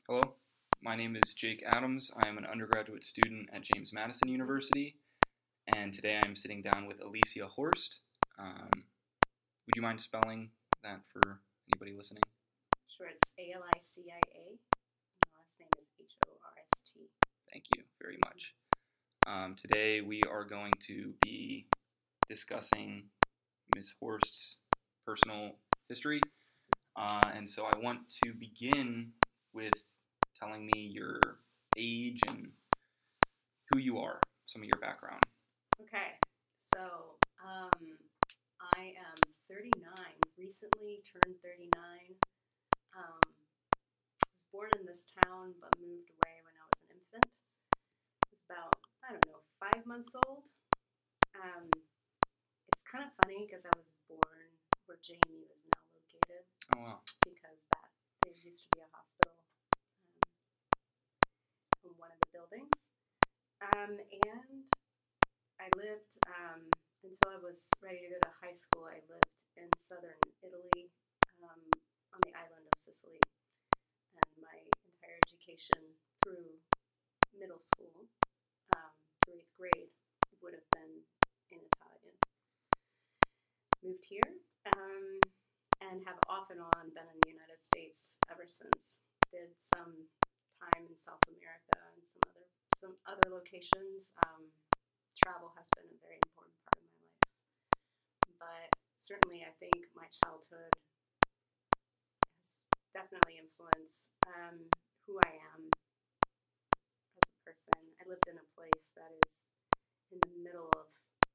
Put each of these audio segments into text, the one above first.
Hello, my name is Jake Adams. I am an undergraduate student at James Madison University, and today I am sitting down with Alicia Horst. Would you mind spelling that for anybody listening? Sure, it's Alicia. My last name is Horst. Thank you very much. Today we are going to be discussing Ms. Horst's personal history, and so I want to begin with telling me your age and who you are, some of your background. Okay, so I am 39, recently turned 39. Was born in this town but moved away when I was an infant. I was about, 5 months old. It's kind of funny because I was born where JMU is now located. Oh, wow. Because there used to be a hospital in one of the buildings. And I lived until I was ready to go to high school. I lived in southern Italy on the island of Sicily. And my entire education through middle school, through 8th grade, would have been in Italian. Moved here and have off and on been in the United States ever since. Did some time in South America and some other locations. Travel has been a very important part of my life. But certainly I think my childhood has definitely influenced who I am as a person. I lived in a place that is in the middle of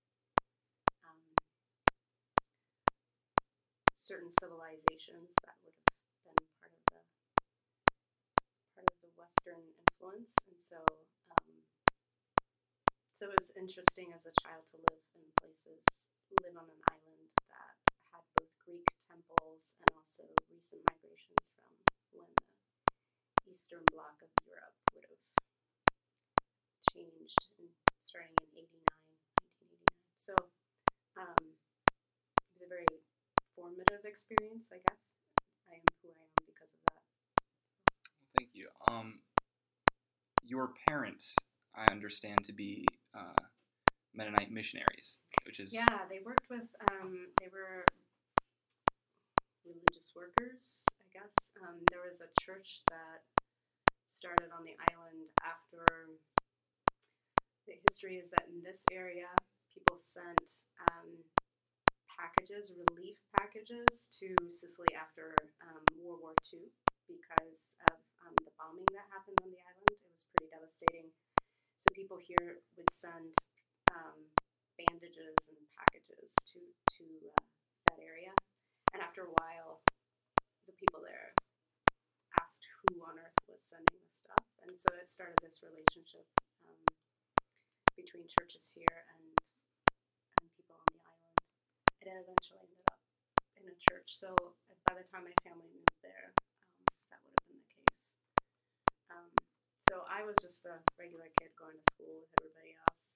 certain civilizations that would have been part of the Western influence, and so it was interesting as a child to live on an island that had both Greek temples and also recent migrations from when the Eastern Bloc of Europe would have changed starting in 1989. So it was a very formative experience, I guess. I am who I am because of that. Thank you. Your parents, I understand to be Mennonite missionaries, which is... Yeah, they worked with, they were religious workers, I guess. There was a church that started on the island after... The history is that in this area, people sent relief packages to Sicily after World War II because of the bombing that happened on the island. It was pretty devastating. So people here would send bandages and packages to that area. And after a while, the people there asked who on earth was sending this stuff. And so it started this relationship between churches here and people on the island. It eventually ended up in a church. So by the time my family moved there, that would have been the case. So I was just a regular kid going to school with everybody else.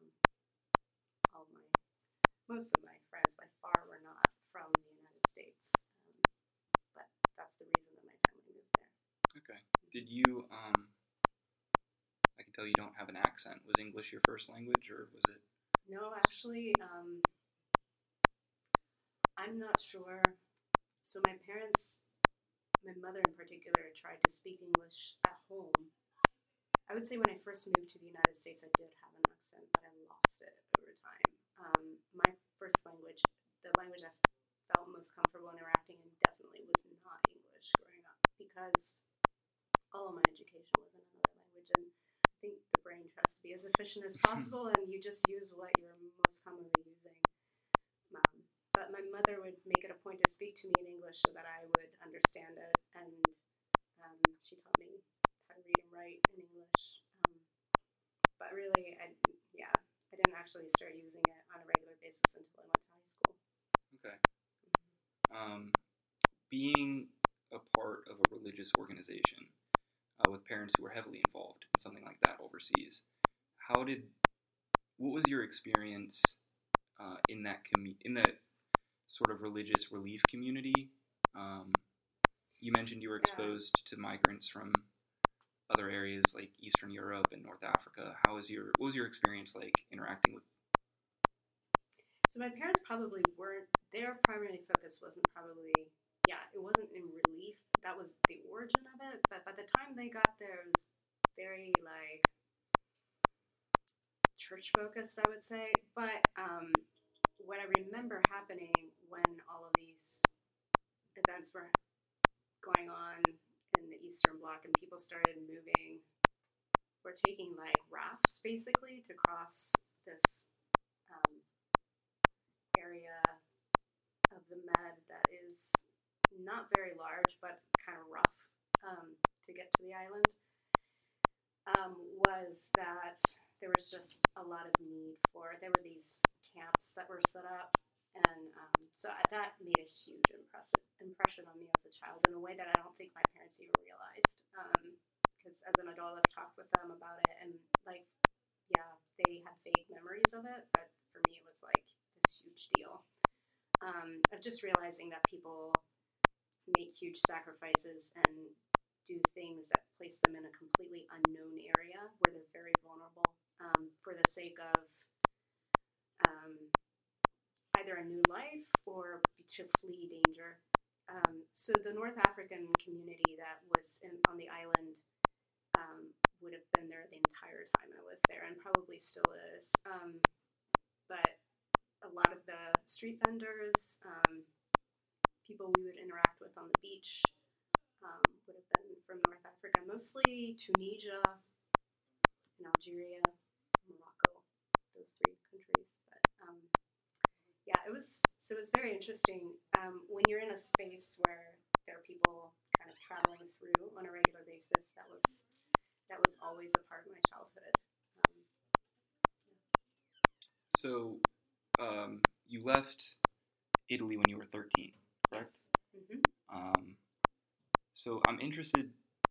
Most of my friends by far were not from the United States, but that's the reason that my family moved there. Okay. Did you, I can tell you don't have an accent. Was English your first language, or was it? No, actually, I'm not sure. So my parents, my mother in particular, tried to speak English at home. I would say when I first moved to the United States, I did have an accent, but I lost it over time. My first language, the language I felt most comfortable interacting in, definitely was not English growing up, because all of my education was in another language, and I think the brain tries to be as efficient as possible, and you just use what you're most commonly using. But my mother would make it a point to speak to me in English so that I would understand it, and she taught me how to read and write in English. But really, I didn't actually start using it on a regular basis until I went to high school. Okay. Being a part of a religious organization with parents who were heavily involved in something like that overseas, what was your experience in the sort of religious relief community? You mentioned you were exposed to migrants from other areas like Eastern Europe and North Africa. What was your experience like interacting with? So my parents probably weren't, their primary focus wasn't probably, yeah, it wasn't in relief. That was the origin of it. But by the time they got there, it was very like church focused, I would say. But what I remember happening when all of these events were going on in the Eastern Bloc and people started moving, were taking like rafts basically to cross this area of the Med that is not very large but kind of rough to get to the island, was that there was just a lot of need for, there were these camps that were set up, and so that made a huge impression on me as a child in a way that I don't think my parents even realized, because as an adult I've talked with them about it, and like, yeah, they had vague memories of it, but for me it was like this huge deal, of just realizing that people make huge sacrifices and do things that place them in a completely unknown area where they're very vulnerable, for the sake of either a new life or to flee danger. So the North African community that was on the island would have been there the entire time I was there, and probably still is. But a lot of the street vendors, people we would interact with on the beach, would have been from North Africa, mostly Tunisia and Algeria, Morocco, those three countries. But yeah, it was very interesting when you're in a space where there are people kind of traveling through on a regular basis. That was always a part of my childhood. So, you left Italy when you were 13, correct? Yes. Mm-hmm. So I'm interested.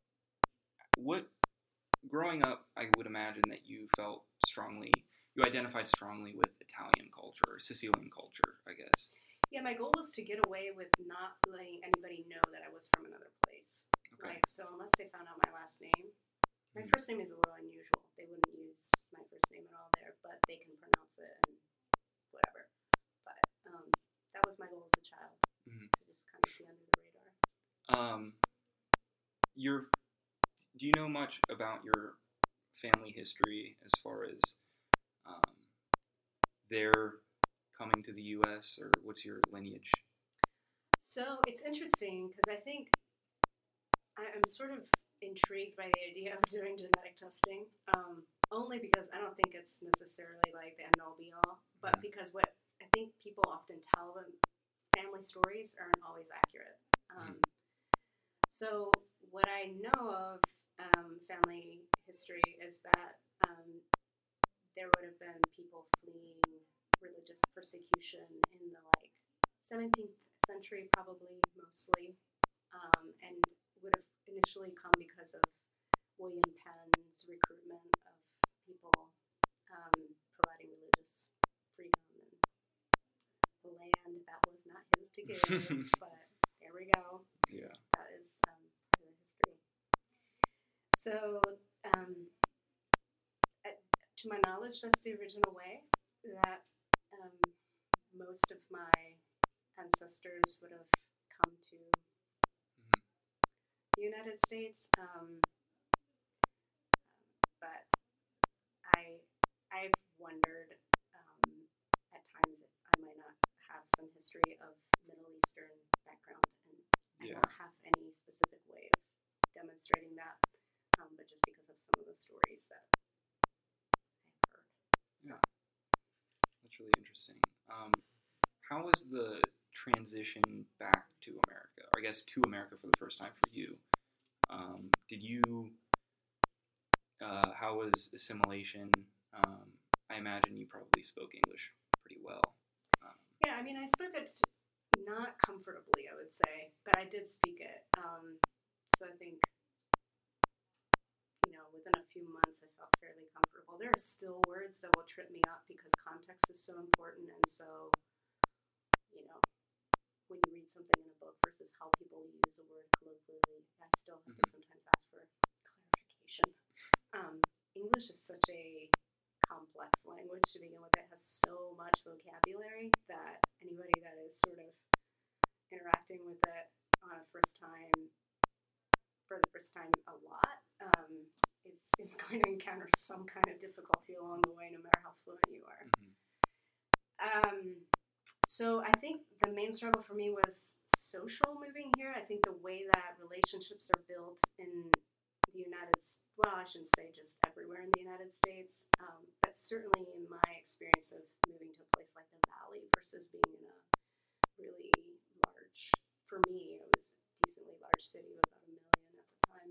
Growing up, I would imagine that you identified strongly with Italian culture or Sicilian culture, I guess. Yeah, my goal was to get away with not letting anybody know that I was from another place. Okay. Like, so unless they found out my last name, my first name is a little unusual. They wouldn't use my first name at all there, but they can pronounce it and whatever. But that was my goal as a child, to just kind of be under the radar. Do you know much about your family history as far as their coming to the U.S., or what's your lineage? So it's interesting because I think I'm sort of intrigued by the idea of doing genetic testing, only because I don't think it's necessarily like the end all be all, but because what I think people often tell them, family stories aren't always accurate. So what I know of family history is that there would have been people fleeing religious persecution in the 17th century, probably mostly, and would have initially come because of William Penn's recruitment of people, providing religious freedom and the land that was not his to give, but there we go. Yeah. That is part of the history. So, to my knowledge, that's the original way that most of my ancestors would have come to the United States. But I've wondered at times if I might not have some history of Middle Eastern background, and I don't have any specific way of demonstrating that, but just because of some of the stories that I've heard. Yeah, that's really interesting. How was the transition back to America? Or I guess to America for the first time for you? How was assimilation? I imagine you probably spoke English pretty well. Yeah, I mean, I spoke it not comfortably, I would say, but I did speak it. So I think, within a few months, I felt fairly comfortable. There are still words that will trip me up because context is so important, and so, when you read something in a book versus how people use a word colloquially, I still have to sometimes ask for clarification. pronunciation. English is such a complex language to begin with. It has so much vocabulary that anybody that is sort of interacting with it on a first time, for the first time a lot, it's going to encounter some kind of difficulty along the way, no matter how fluent you are. So I think the main struggle for me was social moving here. I think the way that relationships are built in the United States, well, I shouldn't say just everywhere in the United States, but certainly in my experience of moving to a place like the Valley versus being in a really large, for me, it was a decently large city of about 1 million at the time.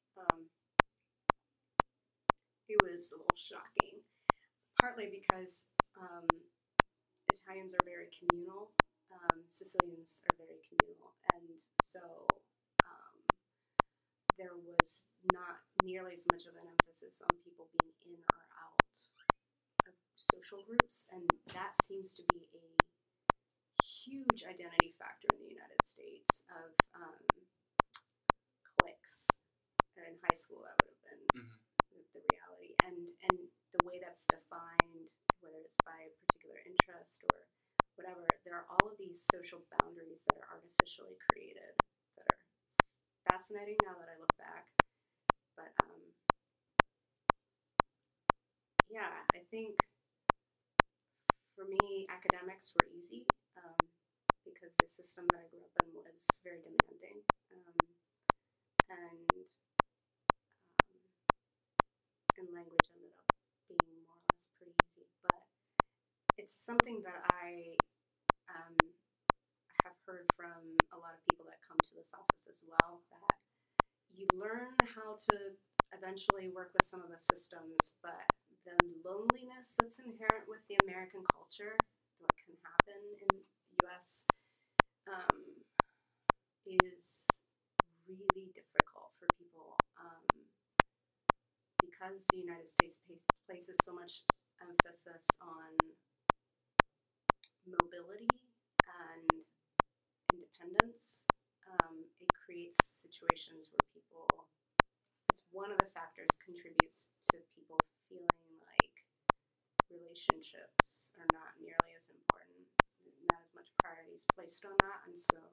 It was a little shocking, partly because Italians are very communal, Sicilians are very communal, and so there was not nearly as much of an emphasis on people being in or out of social groups, and that seems to be a huge identity factor in the United States of cliques. In high school, that would have been the reality, and the way that's defined, whether it's by particular interest or whatever, there are all of these social boundaries that are artificially created that are fascinating now that I look back. But yeah, I think for me, academics were easy because the system that I grew up in was very demanding, and language ended up being more or less pretty easy. But it's something that I have heard from a lot of people that come to this office as well, that you learn how to eventually work with some of the systems, but the loneliness that's inherent with the American culture, what can happen in the U.S., is really difficult for people because the United States places so much emphasis on mobility and independence. It creates situations where people, it's one of the factors contributes to people feeling like relationships are not nearly as important, not as much priority is placed on that, and so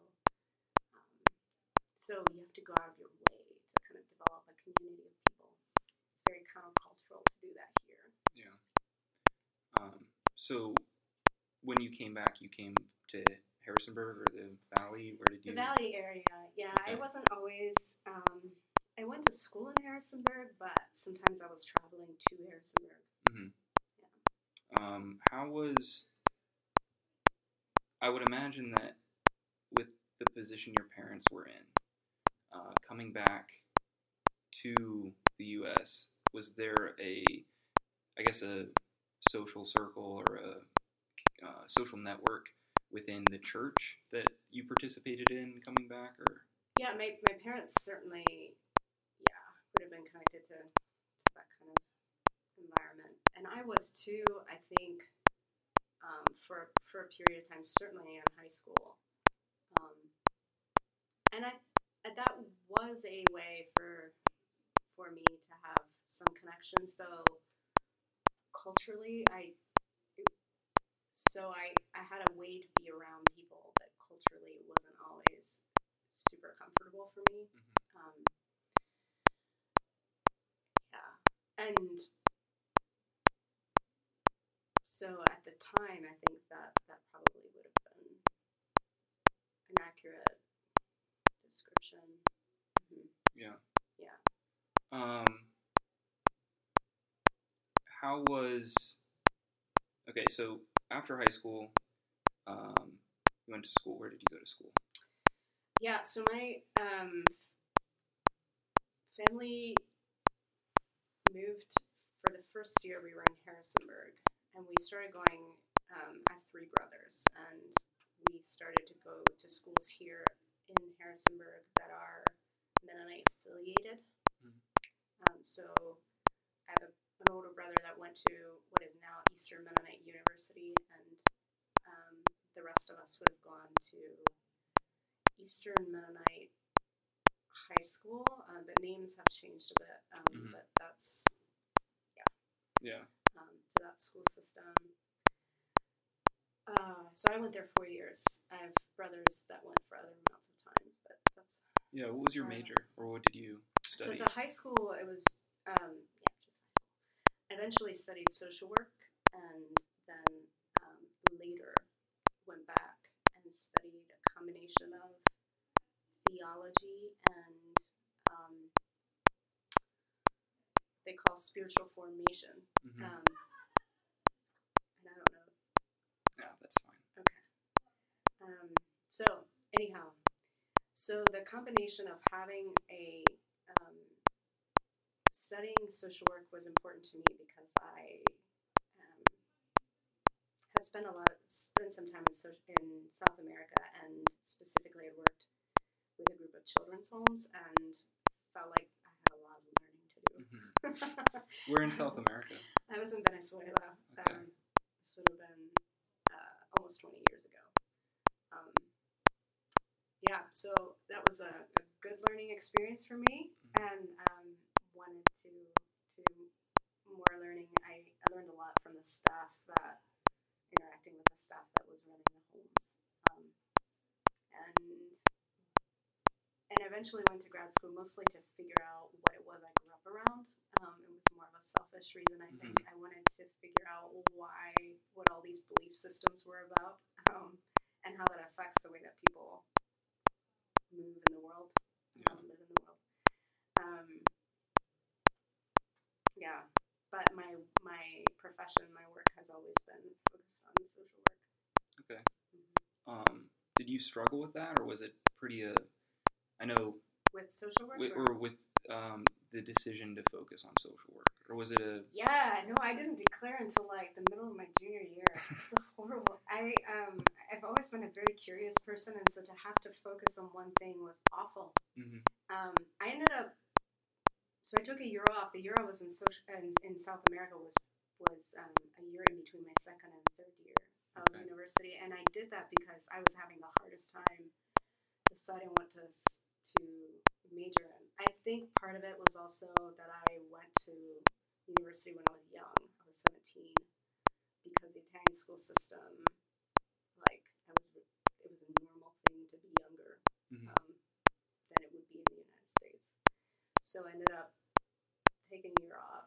you have to go out of your way to kind of develop a community of people. It's very countercultural to do that here. Yeah. So when you came back, you came to Harrisonburg or the Valley? Where did you? The Valley area, yeah. Okay. I wasn't always. I went to school in Harrisonburg, but sometimes I was traveling to Harrisonburg. Yeah. How was? I would imagine that with the position your parents were in, coming back to the U.S., was there a social circle or a social network within the church that you participated in coming back, or? Yeah, my parents certainly, would have been connected to that kind of environment, and I was too. I think for a period of time, certainly in high school, and that was a way for me to have some connections, though culturally, I had a way to be around people that culturally wasn't always super comfortable for me. And so at the time, I think that probably would have been an accurate description. Yeah. Yeah. How was... Okay, so after high school, you went to school. Where did you go to school? Yeah, so my family moved for the first year. We were in Harrisonburg, and we started going, I have 3 brothers, and we started to go to schools here in Harrisonburg that are Mennonite affiliated. So I have an older brother that went to what is now Eastern Mennonite University, and the rest of us would have gone to Eastern Mennonite high school. The names have changed a bit, but that's Yeah. To that school system. So I went there 4 years. I have brothers that went for other amounts of time, but that's. Yeah. What was your major, or what did you study? So at the high school, it was just high school. I eventually studied social work, and then later went back and studied a combination of theology and they call spiritual formation. And I don't know. Yeah, that's fine. Okay. So anyhow, so the combination of having a studying social work was important to me because I had spent some time in South America, and specifically I worked with a group of children's homes and felt like I had a lot of learning to do. Where in South America? I was in Venezuela. Okay. This would have been almost 20 years ago. Yeah, so that was a good learning experience for me, and wanted to more learning. I learned a lot from the staff interacting with the staff that was running the homes, and eventually went to grad school mostly to figure out what it was I grew up around. It was more of a selfish reason, I think. I wanted to figure out what all these belief systems were about, and how that affects the way that people move in the world, live in the world. Yeah, but my profession, my work has always been focused on social work. Okay. Did you struggle with that, or was it pretty? I know. With social work, or with the decision to focus on social work, or was it a? Yeah, no, I didn't declare until like the middle of my junior year. It's horrible. I've always been a very curious person, and so to have to focus on one thing was awful. I ended up. So I took a year off. The year I was in South America was a year in between my second and third year of university, and I did that because I was having the hardest time deciding what to major in. I think part of it was also that I went to university when I was young. I was 17, because the Italian school system, it was a normal thing to be younger than it would be in the United States. So I ended up taking a year off,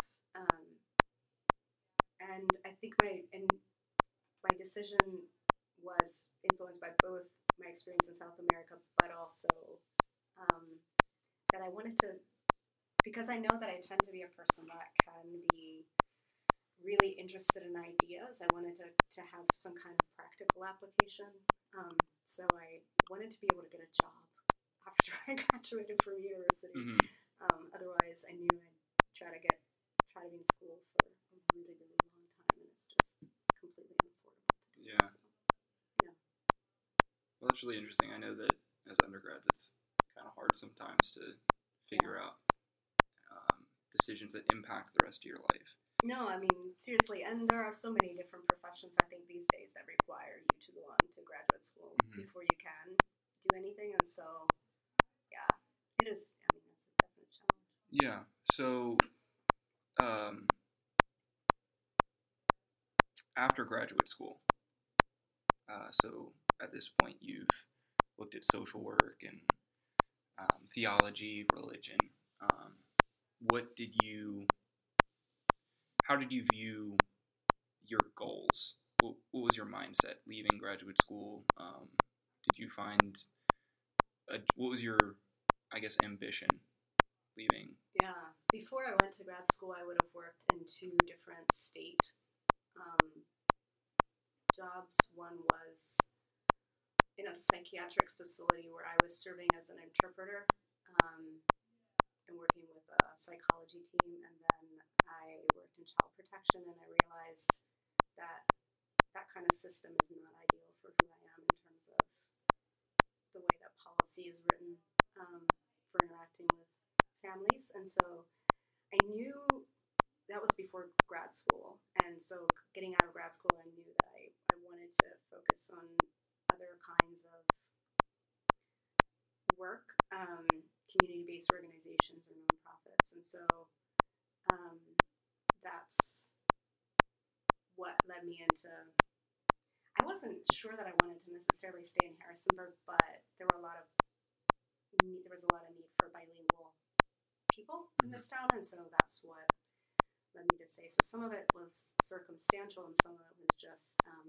and I think my decision was influenced by both my experience in South America, but also that I wanted to, because I know that I tend to be a person that can be really interested in ideas. I wanted to have some kind of practical application. So I wanted to be able to get a job after I graduated from university. Otherwise, I knew I'd try to be in school for a really, really long time, and it's just completely unaffordable to do. Yeah. So, yeah. Well, that's really interesting. I know that as undergrads, it's kind of hard sometimes to figure out decisions that impact the rest of your life. No, I mean, seriously, and there are so many different professions, I think, these days that require you to go on to graduate school before you can do anything, and so, yeah, it is, I mean, it's a definite challenge. Yeah, so, after graduate school, so at this point you've looked at social work and theology, religion. How did you view your goals? What was your mindset leaving graduate school? Did you find, what was your, I guess, ambition leaving? Yeah, before I went to grad school, I would have worked in 2 different state jobs. One was in a psychiatric facility where I was serving as an interpreter and working with a psychology team, and then I worked in child protection, and I realized that that kind of system is not ideal for who I am in terms of the way that policy is written for interacting with families. And so I knew that was before grad school, and so getting out of grad school, I knew that I wanted to focus on other kinds of work. community-based organizations or nonprofits. And so that's what led me into. I wasn't sure that I wanted to necessarily stay in Harrisonburg, but there was a lot of need for bilingual people in this town, and so that's what led me to say. So some of it was circumstantial, and some of it was just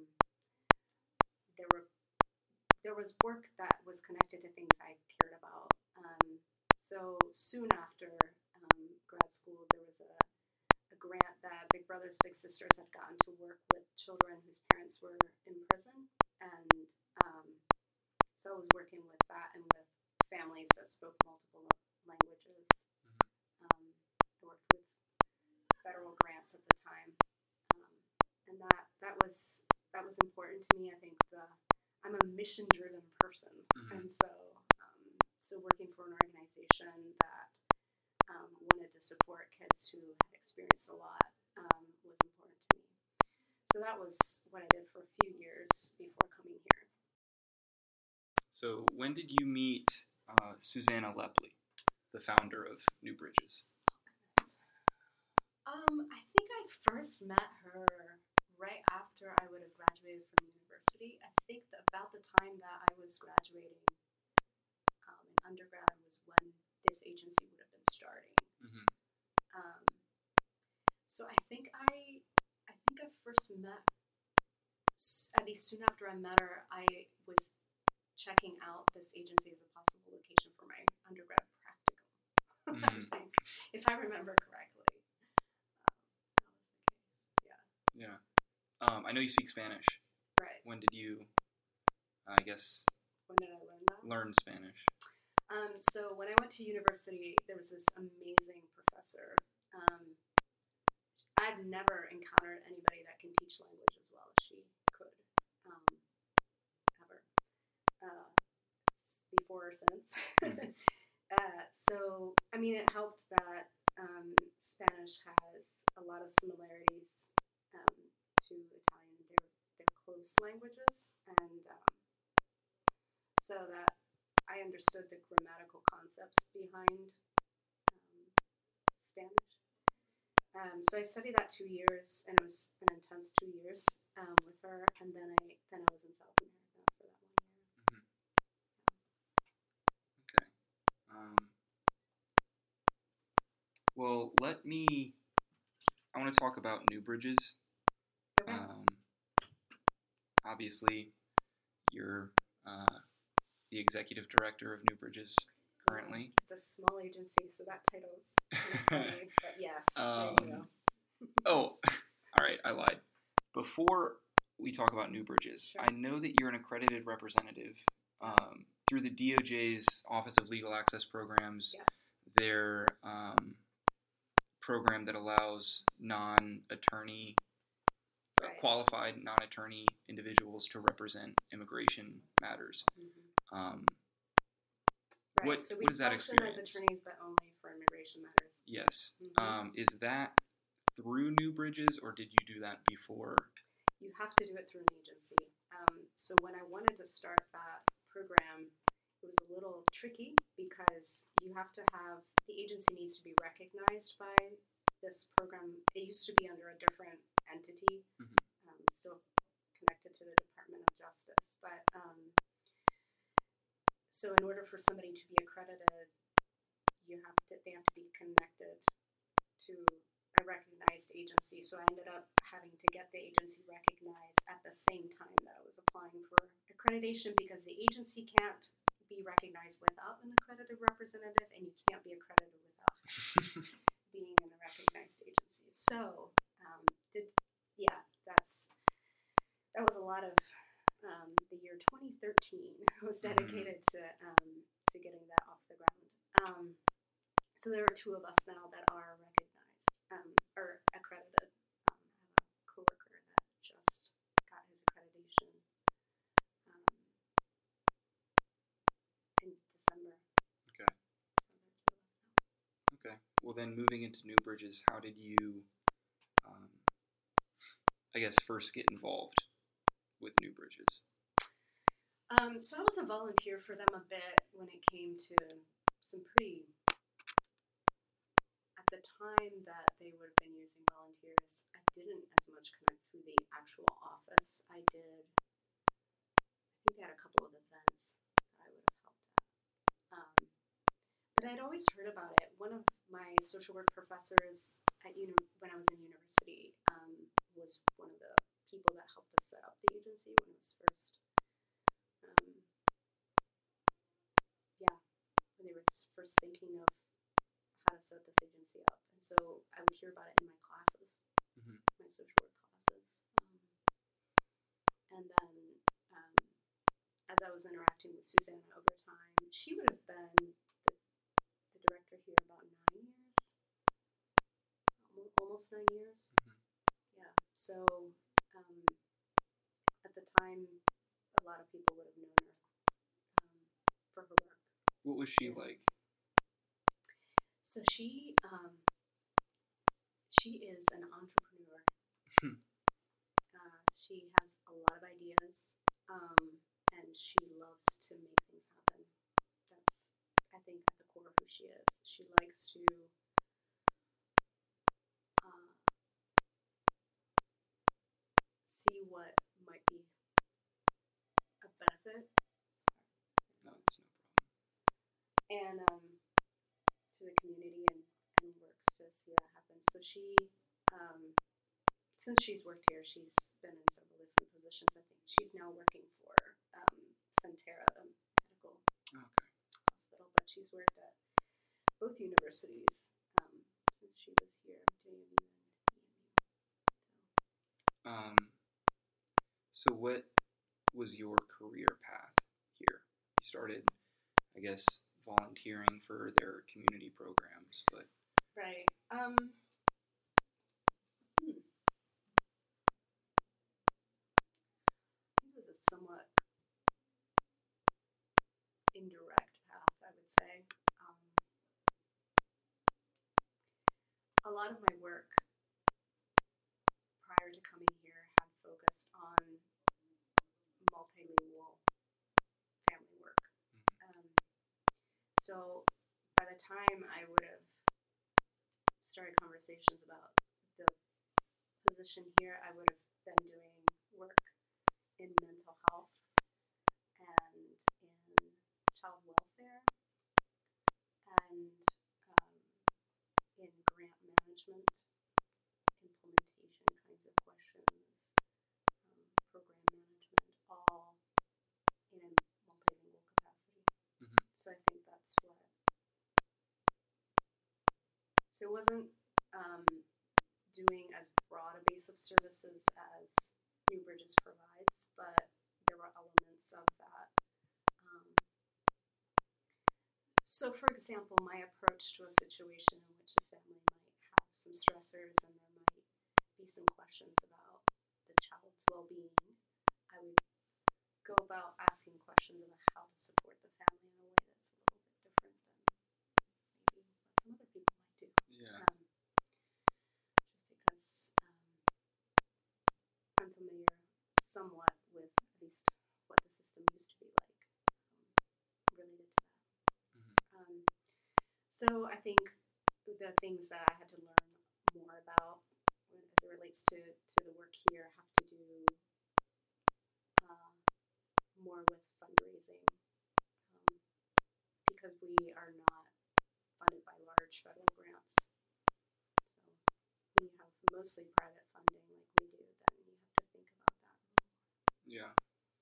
there was work that was connected to things I cared about. So soon after grad school, there was a grant that Big Brothers Big Sisters had gotten to work with children whose parents were in prison, and so I was working with that and with families that spoke multiple languages. I worked with federal grants at the time, and that was important to me. I think I'm a mission-driven person, and so working for an organization that wanted to support kids who had experienced a lot was important to me. So that was what I did for a few years before coming here. So when did you meet Susanna Lepley, the founder of New Bridges? I think I first met her right after I would have graduated from university. I think about the time that I was graduating in undergrad was when this agency would have been starting. So I think I first met, at least soon after I met her, I was checking out this agency as a possible location for my undergrad practicum. I think, if I remember correctly. That was the case. Yeah. I know you speak Spanish. Right. When did you, I guess, when did I learn that? Learn Spanish. So when I went to university, there was this amazing professor. I've never encountered anybody that can teach language as well as she could, ever, before or since. So, I mean, it helped that Spanish has a lot of similarities to Italian. They're close languages, and so that I understood the grammatical concepts behind Spanish. So I studied that 2 years, and it was an intense 2 years with her, and then I was in South America for that 1 year. Okay. Well, I want to talk about New Bridges. Okay. Obviously, you're the executive director of New Bridges currently. It's a small agency, so that title's funny, but yes, there you go. Oh, all right, I lied. Before we talk about New Bridges, Sure. I know that you're an accredited representative through the DOJ's Office of Legal Access Programs. Yes. Their program that allows non-attorney, Right. qualified non-attorney individuals to represent immigration matters. Right. What So we is that function experience? as attorneys, but only for immigration matters. Yes. Is that through New Bridges, or did you do that before? You have to do it through an agency. So when I wanted to start that program, it was a little tricky because you have to have, the agency needs to be recognized by this program. It used to be under a different entity, still connected to the Department of Justice. But so in order for somebody to be accredited, they have to be connected to a recognized agency. So I ended up having to get the agency recognized at the same time that I was applying for accreditation, because the agency can't be recognized without an accredited representative, and you can't be accredited without being in a recognized agency. So that was a lot of the year 2013 was dedicated to getting that off the ground. So there are 2 of us now that are recognized or accredited. I have a coworker that just got his accreditation in December. Okay. So there are 2 of us now. Okay. Well, then moving into New Bridges, how did you, I guess, first get involved with New Bridges? So I was a volunteer for them a bit when it came to some pretty, at the time that they would have been using volunteers, I didn't as much connect through the actual office. I think they had a couple of events that I would have helped at. But I'd always heard about it. One of my social work professors when I was in university was one of the people that helped us set up the agency when it was first, when they were first thinking of how to set this agency up. And so I would hear about it in my classes, my social work classes. And then as I was interacting with Susanna over time, she would have been the director here about 9 years, almost 9 years. Yeah. So at the time, a lot of people would have known her for her work. What was she like? So she is an entrepreneur. She has a lot of ideas, and she loves to make things happen. That's, I think, at the core of who she is. She likes to see what might be a benefit. No, it's no problem. And to the community and works to see that happen. So she, since she's worked here, she's been in several different positions. I think she's now working for Sentara, the medical hospital, but she's worked at both universities since she was here, JMU and EMU. So what was your career path here? You started, I guess, volunteering for their community programs, but right. It was a somewhat indirect path, I would say. A lot of my work prior to coming here had focused on multilingual family work. So by the time I would have started conversations about the position here, I would have been doing work in mental health and in child welfare and in grant management, implementation kinds of questions, program management, all in a multilingual capacity. So I think that's what. So it wasn't doing as broad a base of services as New Bridges provides, but there were elements of that. So for example, my approach to a situation in which a family might have some stressors and there might be some questions about the child's well-being, I would go about asking questions about how to support the family in a way that's a little bit different than maybe what some other people might do. Yeah. Just because I'm familiar somewhat with at least what the system used to be like related to that. So I think the things that I had to learn more about as it relates to the work here have to do more with fundraising, because we are not funded by large federal grants. So when you have mostly private funding like we do, then you have to think about that. Yeah.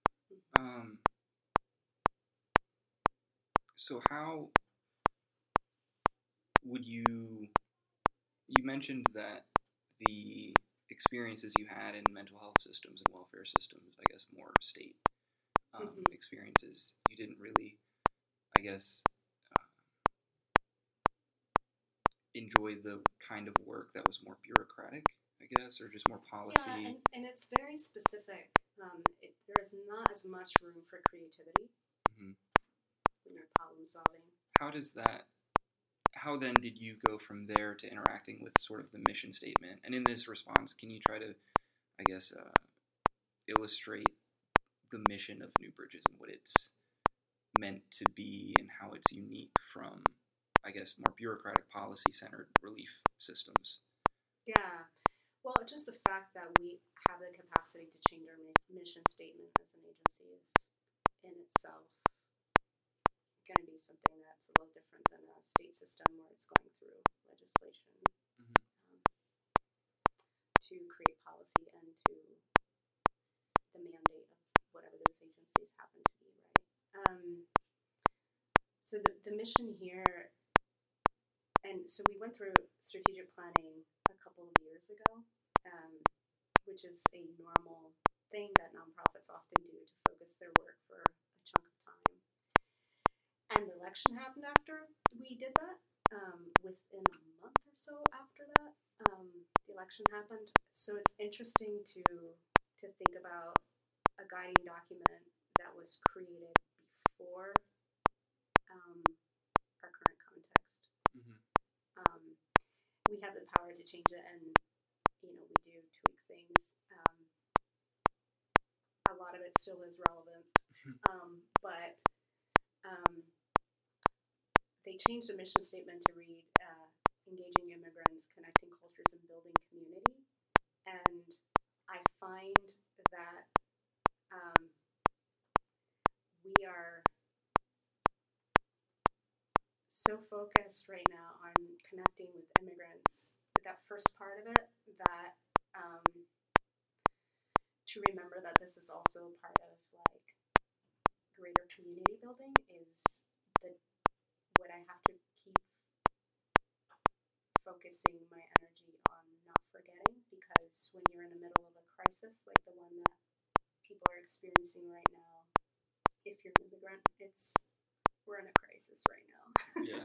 So how would you mentioned that the experiences you had in mental health systems and welfare systems, I guess more state experiences, you didn't really, I guess, enjoy the kind of work that was more bureaucratic, I guess, or just more policy. Yeah, and it's very specific. There is not as much room for creativity when you're problem solving. How then did you go from there to interacting with sort of the mission statement? And in this response, can you try to, I guess, illustrate the mission of New Bridges and what it's meant to be and how it's unique from I guess, more bureaucratic, policy-centered relief systems. Yeah. Well, just the fact that we have the capacity to change our mission statement as an agency is in itself going to be something that's a little different than a state system where it's going through legislation to create policy and to the mandate of whatever those agencies happen to be, right? So the mission here, and so we went through strategic planning a couple of years ago, which is a normal thing that nonprofits often do to focus their work for a chunk of time. And the election happened after we did that. Within a month or so after that, the election happened. So it's interesting to think about a guiding document that was created before our current context. We have the power to change it, and we do tweak things. A lot of it still is relevant, but they changed the mission statement to read engaging immigrants, connecting cultures, and building community. And I find that we are so focused right now on connecting with immigrants, with that first part of it, that to remember that this is also part of like greater community building is what I have to keep focusing my energy on not forgetting, because when you're in the middle of a crisis like the one that people are experiencing right now, if you're an immigrant, we're in a crisis right now. Yeah.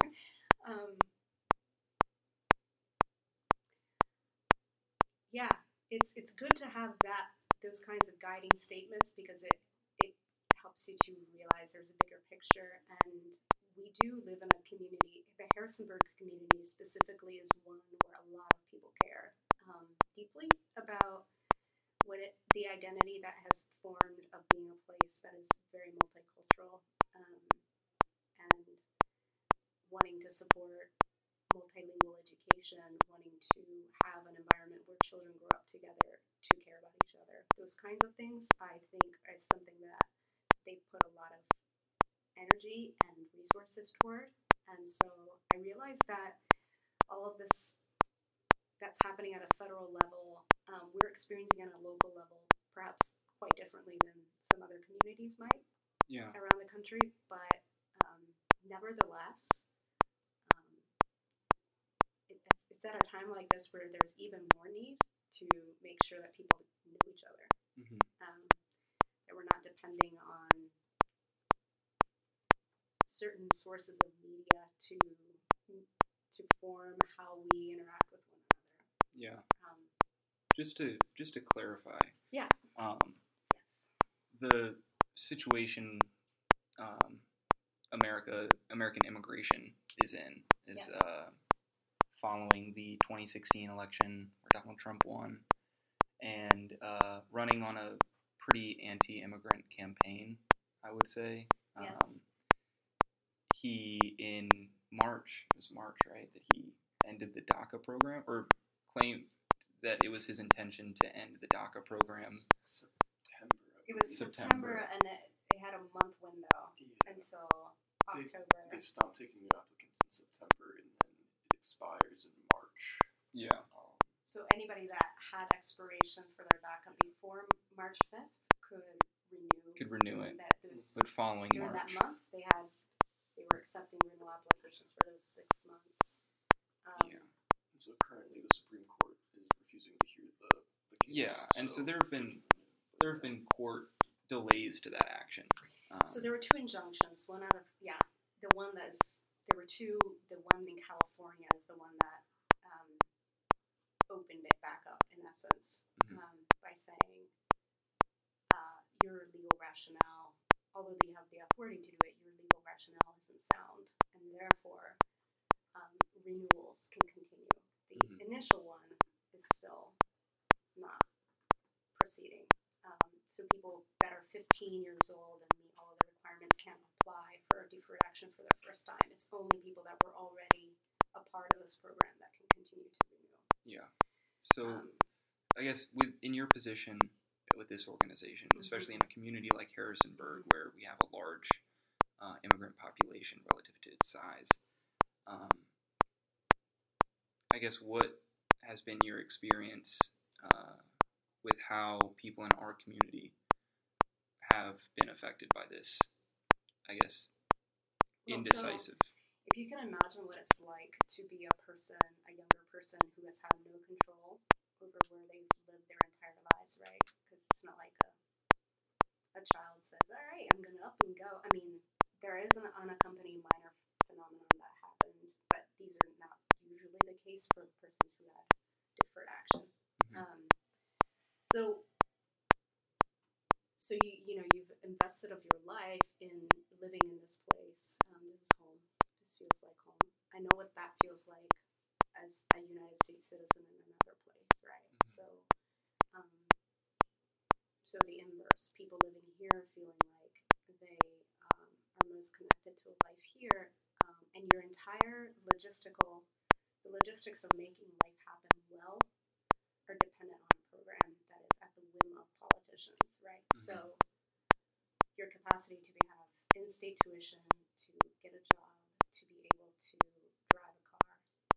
Yeah, it's good to have those kinds of guiding statements, because it helps you to realize there's a bigger picture. And we do live in a community. The Harrisonburg community specifically is one where a lot of people care deeply about the identity that has formed of being a place that is very multicultural, and wanting to support multilingual education, wanting to have an environment where children grow up together to care about each other. Those kinds of things, I think, are something that they put a lot of energy and resources toward. And so I realized that all of this that's happening at a federal level, we're experiencing at a local level perhaps quite differently than some other communities might around the country. But nevertheless, it's at a time like this where there's even more need to make sure that people know each other. That we're not depending on certain sources of media to form how we interact with one another. Yeah. Just to clarify. Yeah. Yes. The situation American immigration is in is following the 2016 election, where Donald Trump won, and running on a pretty anti-immigrant campaign, I would say. Yes. He, in March, right, that he ended the DACA program, or claimed that it was his intention to end the DACA program. It was September, and it had a month window until October. They stopped taking new applicants in September, and then it expires in March. Yeah. So anybody that had expiration for their DACA before March 5th could renew it. But following during March. That month, they were accepting renewal applications for those 6 months. Yeah. And so currently, the Supreme Court is refusing to hear the case. Yeah, and so there have been court delays to that action. So there were 2 injunctions. There were 2. The one in California is the one that opened it back up, in essence, by saying your legal rationale, although you have the authority to do it, your legal rationale isn't sound, and therefore renewals can continue. The initial one is still not proceeding. So people that are 15 years old and meet all of the requirements requirements can't apply for a deferred action for the first time. It's only people that were already a part of this program that can continue to renew. Yeah. So I guess in your position with this organization, especially in a community like Harrisonburg, where we have a large immigrant population relative to its size, I guess what has been your experience with how people in our community have been affected by this, I guess, indecisive? So if you can imagine what it's like to be a younger person who has had no control over where they've lived their entire lives, right? Because it's not like a child says, all right, I'm going to up and go. I mean, there is an unaccompanied minor phenomenon that happened, but these are not usually the case for persons who had deferred action. So you've invested of your life in living in this place. This is home. This feels like home. I know what that feels like as a United States citizen in another place, right? So the inverse, people living here feeling like they are most connected to a life here, and your entire the logistics of making life happen well are dependent on a program that is at the whim of politicians, right? So your capacity to have in-state tuition, to get a job, to be able to drive a car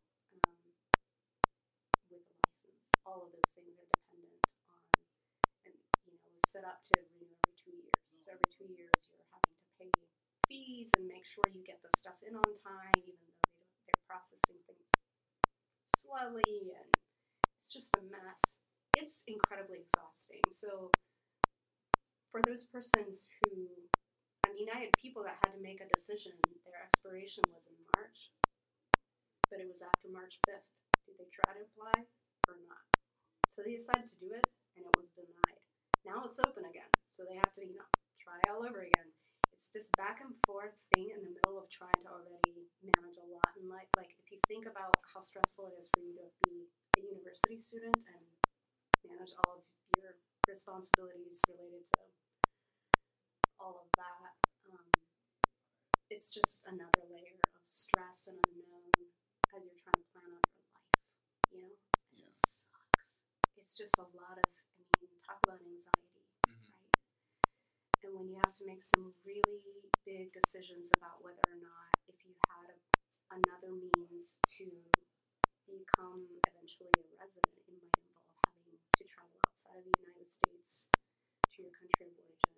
with a license, all of those things are dependent on, and it was set up to renew every 2 years. So every 2 years you're having to pay fees and make sure you get the stuff in on time, even though they're processing things slowly, and it's just a mess. It's incredibly exhausting. So for those persons who, I had people that had to make a decision. Their expiration was in March, but it was after March 5th. Did they try to apply or not? So they decided to do it, and it was denied. Now it's open again, so they have to, try all over again. It's this back and forth thing in the middle of trying to already manage a lot in life. Like, if you think about how stressful it is for you to be a university student and manage all of your responsibilities related to all of that, it's just another layer of stress and unknown as you're trying to plan out your life, Yeah. It sucks. It's just a lot of, talk about anxiety, right? And when you have to make some really big decisions about whether or not, if you had another means to become eventually a resident, it might involve having to travel outside of the United States to your country of origin,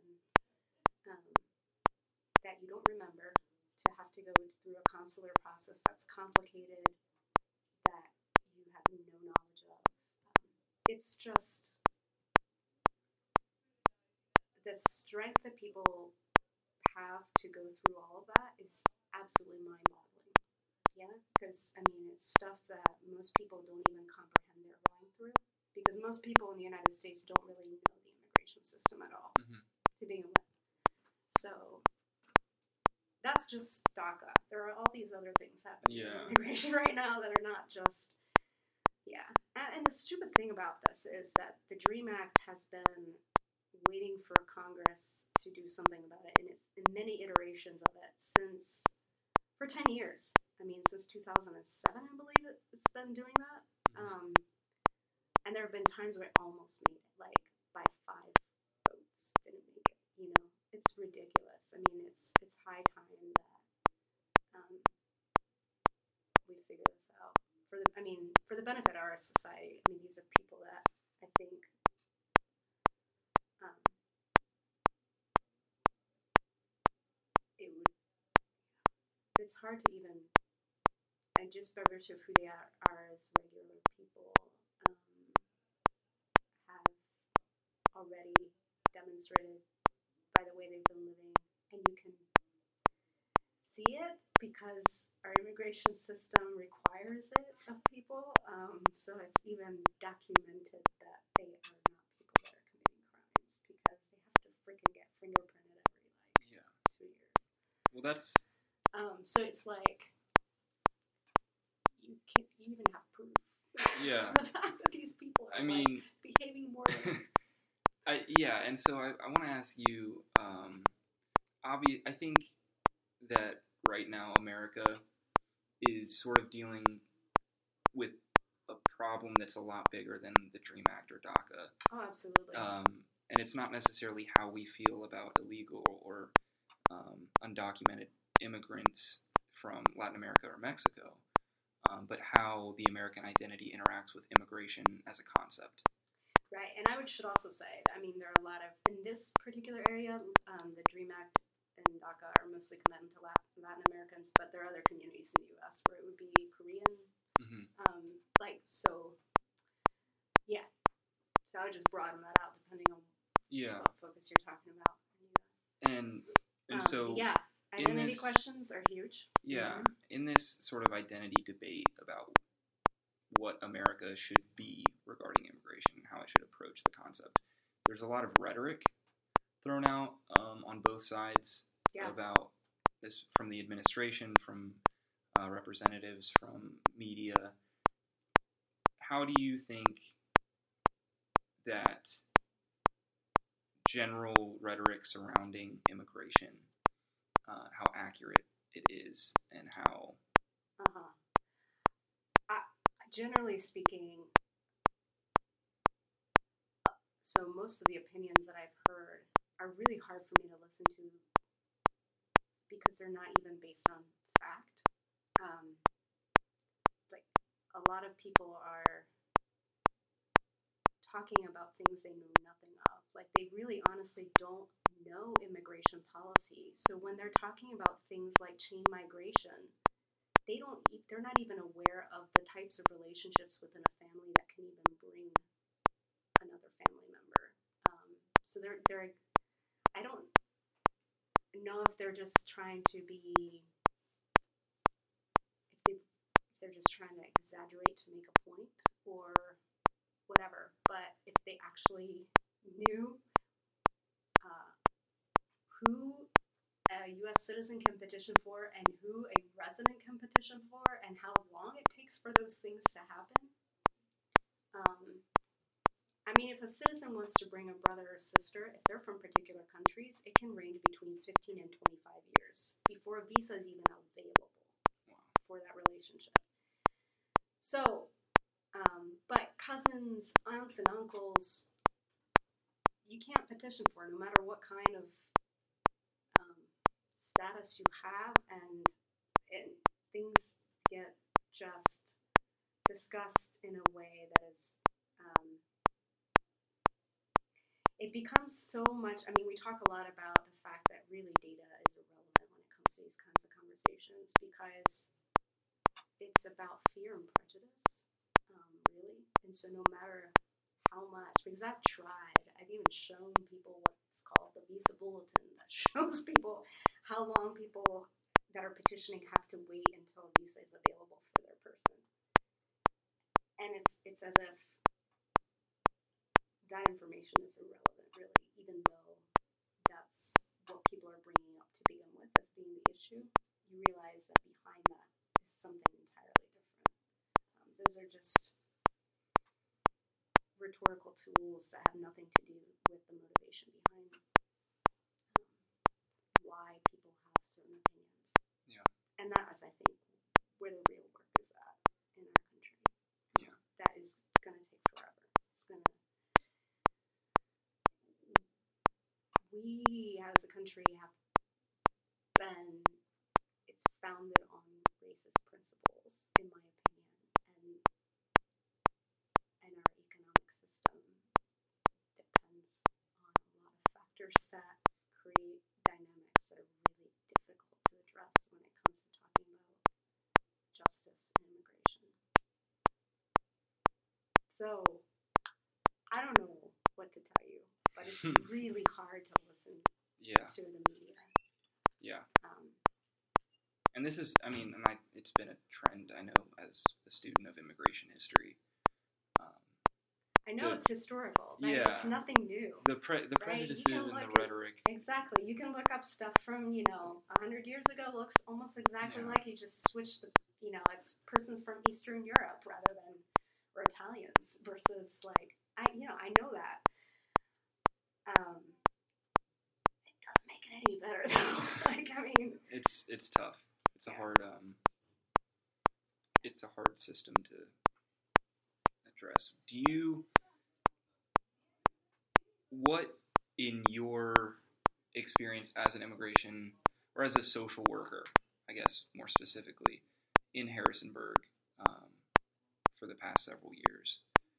that you don't remember, to have to go through a consular process that's complicated, that you have no knowledge of. It's just the strength that people have to go through all of that is absolutely mind-boggling. Yeah, because it's stuff that most people don't even comprehend they're going through, because most people in the United States don't really know the immigration system at all to begin with. So that's just DACA. There are all these other things happening in immigration right now that are not just, And the stupid thing about this is that the DREAM Act has been waiting for Congress to do something about it, and it's in many iterations of it for 10 years. Since 2007, I believe it's been doing that. And there have been times where it almost made it, like by 5 votes didn't make it. It's ridiculous. It's high time that we figure this out for the benefit of our society. These are people that I think it's hard to even, and just by virtue of who they are as regular people, have already demonstrated by the way they've been living, and you can see it because our immigration system requires it of people, so it's even documented that they are not people that are committing crimes, because they have to freaking get fingerprinted every 2 years. Well, that's so it's like you can't even have proof. The fact that these people are behaving more than and so I want to ask you, I think that right now America is sort of dealing with a problem that's a lot bigger than the DREAM Act or DACA. Oh, absolutely. And it's not necessarily how we feel about illegal or undocumented immigrants from Latin America or Mexico, but how the American identity interacts with immigration as a concept. Right, and should also say, I mean, there are a lot of, in this particular area, the DREAM Act and DACA are mostly commended to Latin Americans, but there are other communities in the U.S. where it would be Korean, so, yeah. So I would just broaden that out depending on what focus you're talking about in the U.S. And so... Yeah, identity questions are huge. Yeah, in this sort of identity debate about what America should be regarding immigration and how it should approach the concept, there's a lot of rhetoric thrown out on both sides about this, from the administration, from representatives, from media. How do you think that general rhetoric surrounding immigration, how accurate it is, and how... Generally speaking, so most of the opinions that I've heard are really hard for me to listen to because they're not even based on fact. Like, a lot of people are talking about things they know nothing of. Like, they really honestly don't know immigration policy. So when they're talking about things like chain migration, they're not even aware of the types of relationships within a family that can even bring another family member. So I don't know if they're just trying to be, if they're just trying to exaggerate to make a point or whatever. But if they actually knew who a U.S. citizen can petition for and who a resident can petition for and how long it takes for those things to happen. I mean, if a citizen wants to bring a brother or sister, if they're from particular countries, it can range between 15 and 25 years before a visa is even available for that relationship. So, but cousins, aunts, and uncles, you can't petition for no matter what kind of status you have, and things get just discussed in a way that is, it becomes so much, I mean, we talk a lot about the fact that really data is irrelevant when it comes to these kinds of conversations because it's about fear and prejudice, really. And so no matter how much, because I've even shown people what's called the visa bulletin that shows people how long people that are petitioning have to wait until a visa is available for their person. And it's as if that information is irrelevant, really, even though that's what people are bringing up to begin with as being the issue. You realize that behind that is something entirely different. Those are just rhetorical tools that have nothing to do with the motivation behind why people have certain opinions. Yeah. And that is, I think, where the real work is at in our country. Yeah. That is going to take forever. We, as a country, have been, it's founded on racist principles, in my opinion, and our economic system depends on a lot of factors that create dynamics that are really difficult to address when it comes to talking about justice and immigration. So, I don't know what to tell you, but it's really hard to listen to the media. Yeah. And this is, I mean, it's been a trend, I know, as a student of immigration history. I know it's historical. Right? Yeah. It's nothing new. The prejudices and the rhetoric. Exactly. You can look up stuff from, 100 years ago, looks almost exactly like you just switched it's persons from Eastern Europe rather than, or Italians versus I know that. It doesn't make it any better though. It's tough. It's a hard system to address. What in your experience as an immigration or as a social worker, I guess more specifically, in Harrisonburg for the past several years,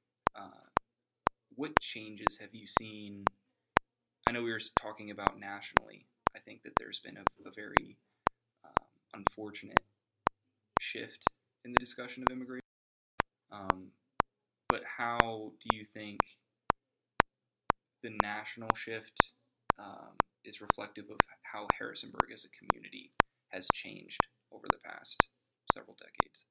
what changes have you seen? I know we were talking about nationally. I think that there's been a very unfortunate shift in the discussion of immigration. But how do you think the national shift is reflective of how Harrisonburg as a community has changed over the past several decades?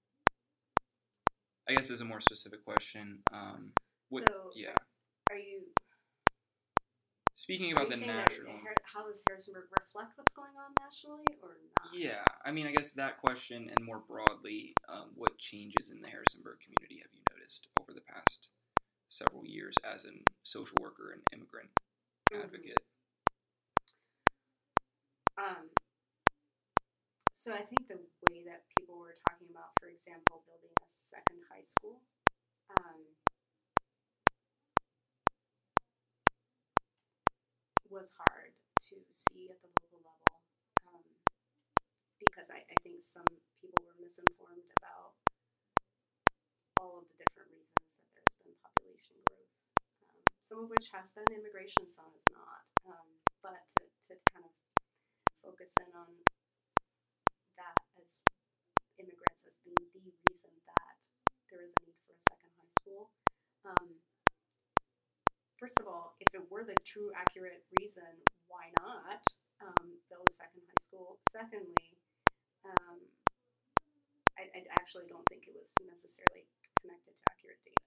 I guess as a more specific question, Are you speaking about the national? How does Harrisonburg reflect what's going on nationally, or not? Yeah, I mean, I guess that question, and more broadly, what changes in the Harrisonburg community have you noticed over the past several years as a social worker and immigrant advocate? So I think the way that people were talking about, for example, building a second high school, was hard to see at the local level, because I think some people were misinformed about all of the different reasons that there's been population growth, some of which has been immigration, some is not. But to kind of focus in on that as immigrants as being the reason that there is a need for a second high school. First of all, if it were the true accurate reason, why not build a second high school? Secondly, I actually don't think it was necessarily connected to accurate data.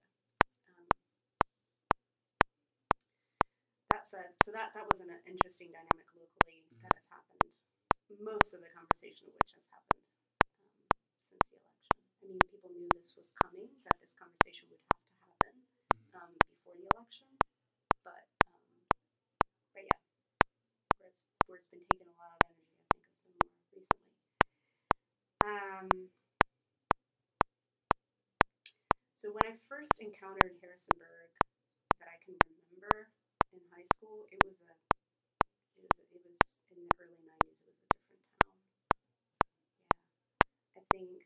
That said, so that was an interesting dynamic locally that has happened. Most of the conversation of which has happened since the election. I mean, people knew this was coming, that this conversation would have to happen before the election. But yeah, where it's been taking a lot of energy, I think, has been more recently. So when I first encountered Harrisonburg, that I can remember in high school, it was in the early 90s. It was a different town. Yeah, I think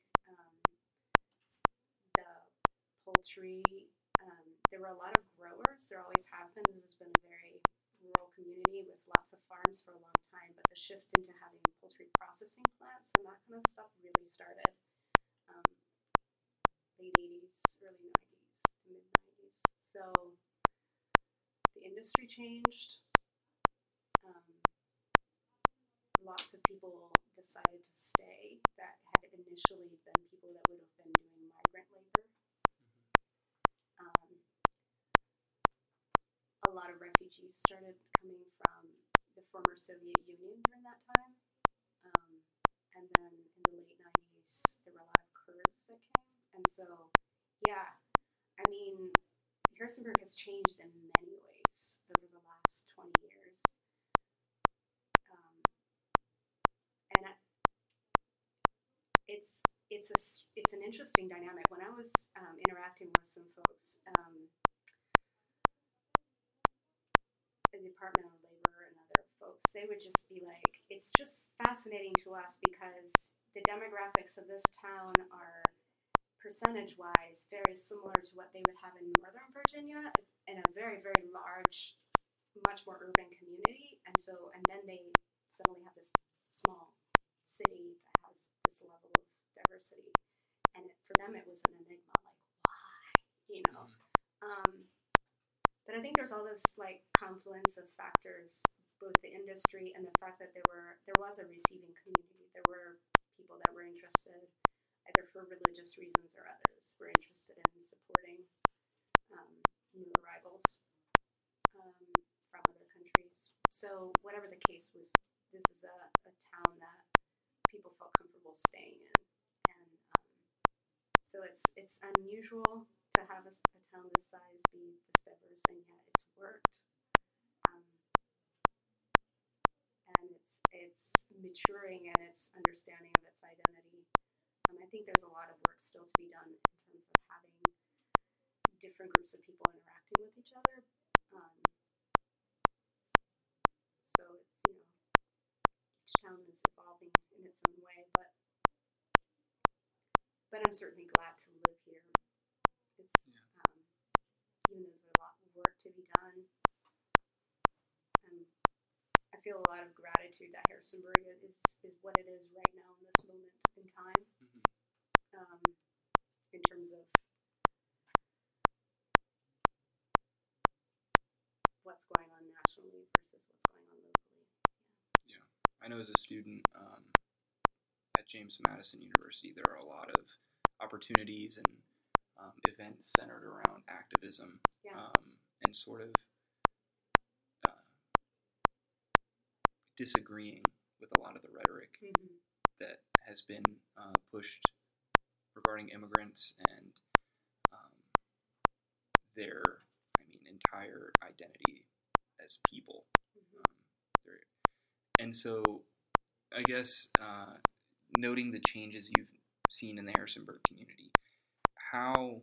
the poultry. There were a lot of growers. There always have been. This has been a very rural community with lots of farms for a long time. But the shift into having poultry processing plants and that kind of stuff really started late 80s, early 90s, mid 90s. So the industry changed. Lots of people decided to stay that had initially been people that would have been doing migrant labor. A lot of refugees started coming from the former Soviet Union during that time. And then in the late 90s, there were a lot of Kurds that came. And so, yeah, I mean, Harrisonburg has changed in many ways over the last 20 years. And it's an interesting dynamic. When I was interacting with some folks, the Department of Labor and other folks, they would just be like, it's just fascinating to us because the demographics of this town are percentage-wise very similar to what they would have in Northern Virginia, in a very, very large, much more urban community. And then they suddenly have this small city that has this level of diversity. And for them, it was an enigma, like, why? You know? But I think there's all this like confluence of factors, both the industry and the fact that there was a receiving community. There were people that were interested, either for religious reasons or others, were interested in supporting new arrivals from other countries. So whatever the case was, this is a town that people felt comfortable staying in, and so it's unusual to have a town this size be this diverse, and yet it's worked. And it's maturing in its understanding of its identity. I think there's a lot of work still to be done in terms of having different groups of people interacting with each other. So it's, each town is evolving in its own way, but I'm certainly glad to live here. It's, even though there's a lot of work to be done, I feel a lot of gratitude that Harrisonburg is what it is right now in this moment in time. In terms of what's going on nationally versus what's going on locally. Yeah, I know as a student at James Madison University, there are a lot of opportunities and events centered around activism, and sort of disagreeing with a lot of the rhetoric that has been pushed regarding immigrants and their, entire identity as people. And so, I guess, noting the changes you've seen in the Harrisonburg community, how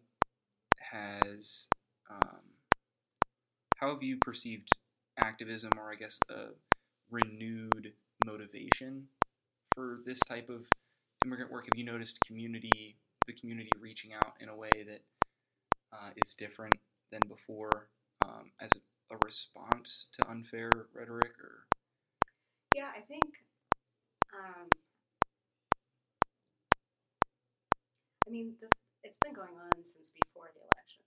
have you perceived activism, or I guess a renewed motivation for this type of immigrant work? Have you noticed the community reaching out in a way that is different than before, as a response to unfair rhetoric? Or yeah, I think it's been going on since before the election,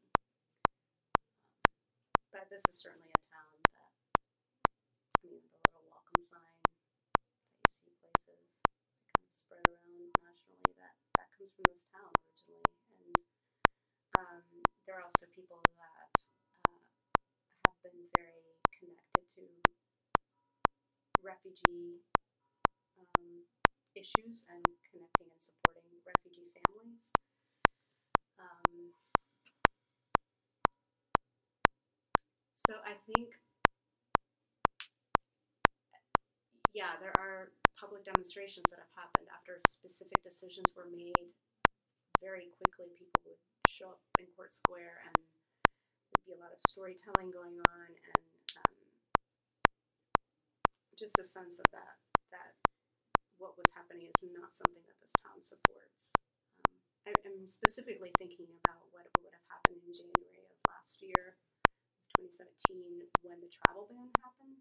but this is certainly a town that, the little welcome sign that you see places that kind of spread around nationally, that comes from this town originally. And there are also people that have been very connected to refugee issues and connecting and supporting refugee families. So I think, there are public demonstrations that have happened after specific decisions were made. Very quickly, people would show up in Court Square, and there'd be a lot of storytelling going on, and just a sense of that what was happening is not something that this town supports. I'm specifically thinking about what would have happened in January of last year, 2017, when the travel ban happened.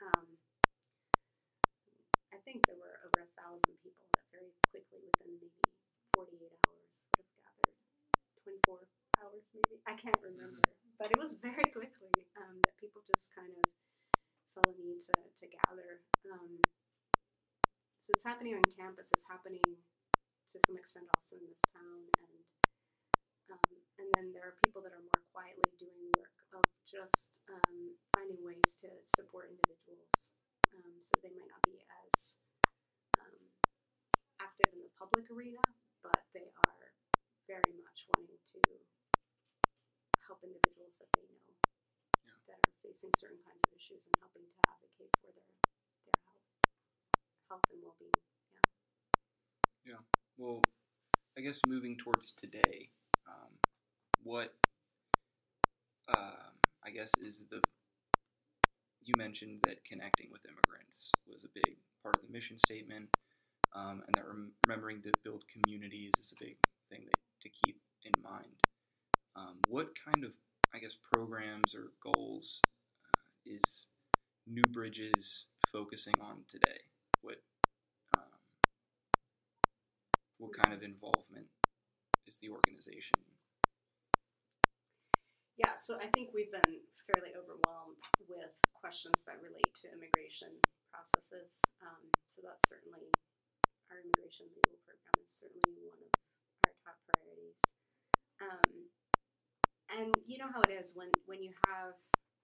I think there were over 1,000 people that very quickly, within maybe 48 hours, would have gathered. 24 hours maybe, I can't remember, but it was very quickly that people just kind of felt a need to gather. So it's happening on campus, it's happening to some extent also in this town, and then there are people that are more quietly doing work of just finding ways to support individuals. So they might not be as active in the public arena, but they are very much wanting to help individuals that they know that are facing certain kinds of issues, and helping to advocate for their health and well-being. Yeah. Well, I guess moving towards today, what I guess you mentioned that connecting with immigrants was a big part of the mission statement, and that remembering to build communities is a big thing to keep in mind. What kind of, I guess, programs or goals is New Bridges focusing on today? What kind of involvement is the organization? Yeah, so I think we've been fairly overwhelmed with questions that relate to immigration processes. So that's certainly, our immigration legal program is certainly one of our top priorities. And you know how it is when you have,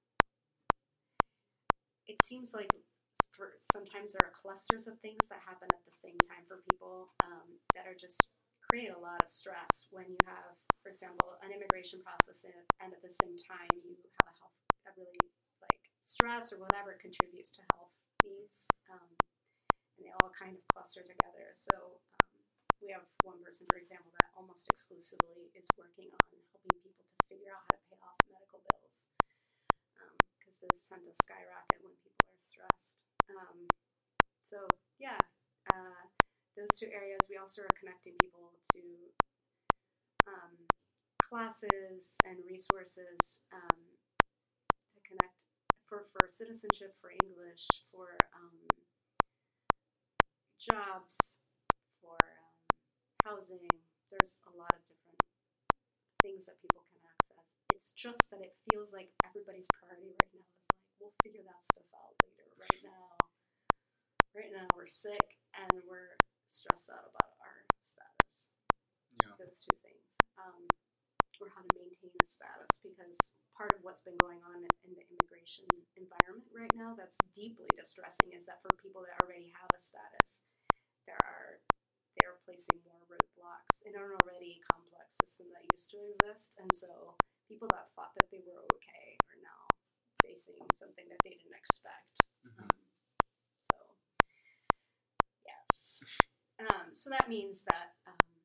it seems like sometimes there are clusters of things that happen at the same time for people that are just create a lot of stress when you have, for example, an immigration process and at the same time you have a really stress or whatever contributes to health needs. And and they all kind of cluster together. So we have one person, for example, that almost exclusively is working on helping people to figure out how to pay off medical bills, because those tend to skyrocket when people are stressed. So yeah, those two areas. We also are connecting people to classes and resources to connect for citizenship, for English, for jobs, for housing. There's a lot of different things that people can access. It's just that it feels like everybody's priority right now is like, we'll figure that stuff out later. Right now we're sick and we're stressed out about our status. Yeah. Those two things. Or how to maintain a status, because part of what's been going on in the immigration environment right now that's deeply distressing is that for people that already have a status, they're placing more roadblocks in an already complex system that used to exist, and so people that thought that they were okay are now facing something that they didn't expect. Mm-hmm. So yes, so that means that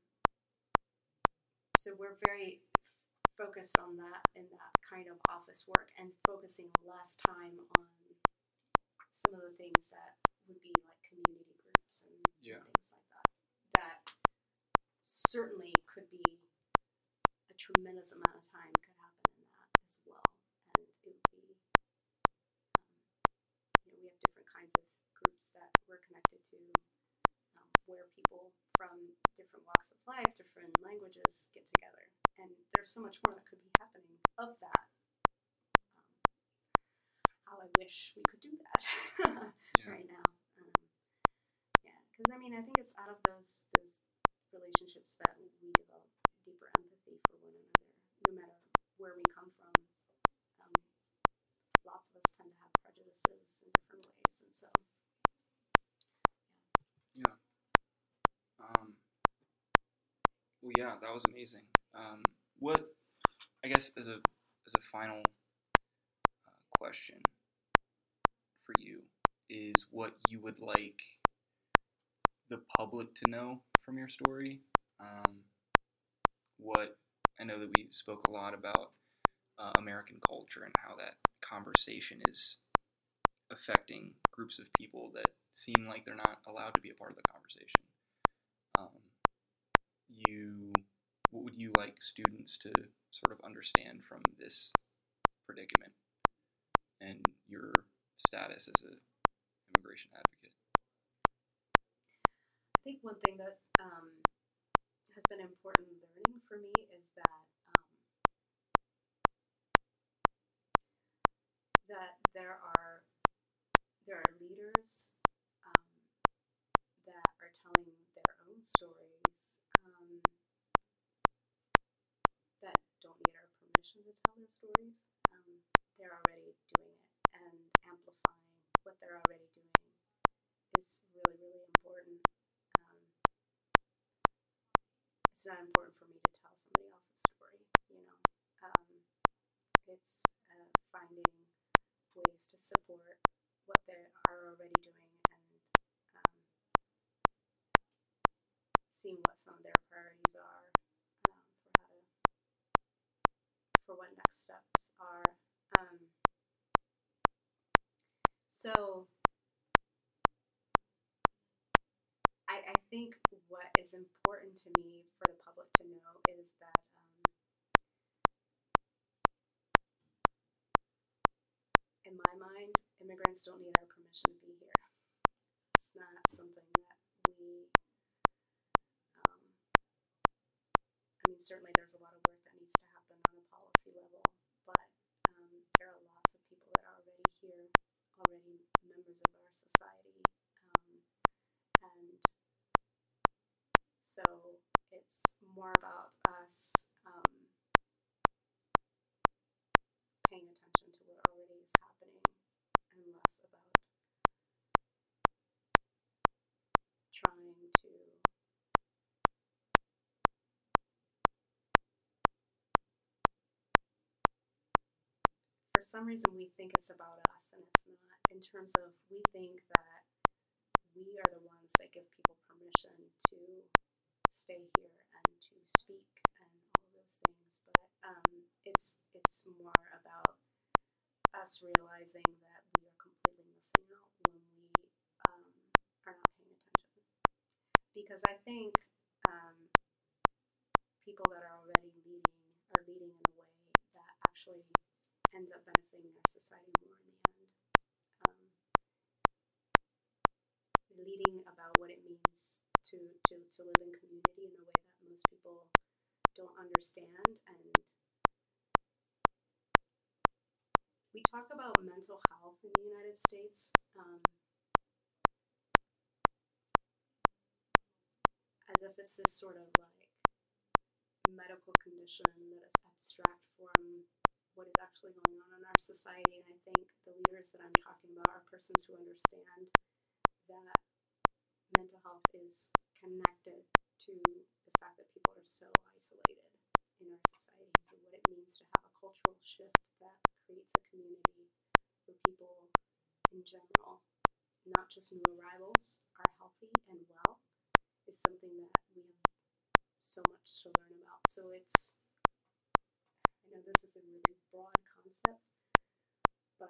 so we're very focused on that in that kind of office work, and focusing less time on some of the things that would be like community groups and things like that. That certainly could be a tremendous amount of time could happen in that as well, and it would be, we have different kinds of groups that we're connected to, where people from different walks of life, different languages get together. And there's so much more that could be happening of that. How I wish we could do that right now. Because I think it's out of those relationships that we develop deeper empathy for one another, no matter where we come from. Lots of us tend to have prejudices in different ways, and so yeah. Well, yeah, that was amazing. What, I guess, as a final question for you, is what you would like the public to know from your story. What I know that we spoke a lot about American culture and how that conversation is affecting groups of people that seem like they're not allowed to be a part of the conversation. What would you like students to sort of understand from this predicament and your status as an immigration advocate? I think one thing that has been important learning for me is that there are leaders that are telling their own stories that don't need our permission to tell their stories. They're already doing it, and amplifying what they're already doing is really, really important. It's not important for me to tell somebody else's story, It's finding ways to support what they are already doing, and seeing what some of their priorities are, for what next steps are. So I think what is important to me for the public to know is that in my mind, immigrants don't need our permission to be here. It's not something that we, certainly there's a lot of work that needs to happen on a policy level, but there are lots of people that are already here, already members of our society, and so it's more about us paying attention to what already is happening, and less about trying to for some reason we think it's about us, and it's not, in terms of we think that we are the ones that give people permission to stay here and to speak and all of those things. But it's more about us realizing that we are completely missing out when we are not paying attention. Because I think people that are already leading are leading in a way that actually ends up benefiting their society more in the end. Leading about what it means to live in community in a way that most people don't understand. And we talk about mental health in the United States as if it's this sort of like medical condition that is abstract from what is actually going on in our society. And I think the leaders that I'm talking about are persons who understand that mental health is connected to the fact that people are so isolated in our society. So what it means to have a cultural shift that creates a community where people in general, not just new arrivals, are healthy and well is something that we have so much to learn about. So it's, I know this is a really broad concept, but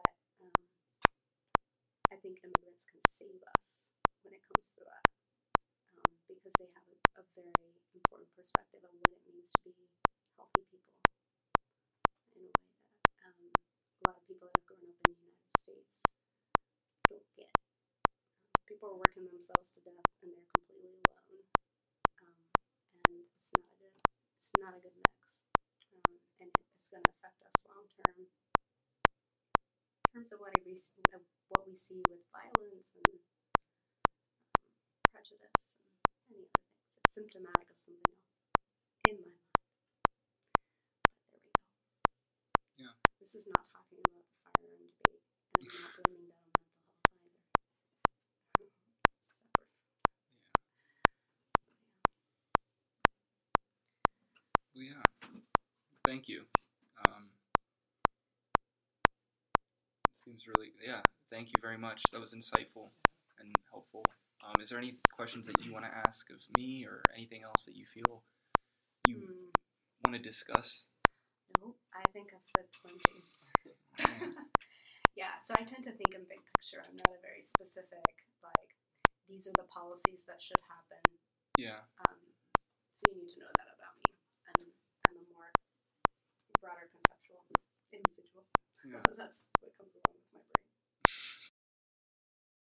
I think immigrants can save us when it comes to that, because they have a very important perspective on what it means to be healthy people in a way that a lot of people that have grown up in the United States don't get. People are working themselves to death and they're completely alone, and it's not a good mix, and it's going to affect us long term in terms of what we see with violence and prejudice and any other things. It's symptomatic of something else in my mind. But there we go. Yeah. This is not talking about the firearm debate, and I'm not blaming that on mental health either. Separate. Well, yeah. Thank you. Seems really, yeah. Thank you very much. That was insightful and helpful. Is there any questions that you want to ask of me, or anything else that you feel you want to discuss? No, I think I've said plenty. Yeah, so I tend to think in big picture. I'm not a very specific, like, these are the policies that should happen. Yeah. So you need to know that about me. I'm a more broader conceptual individual. Yeah. That's what comes along.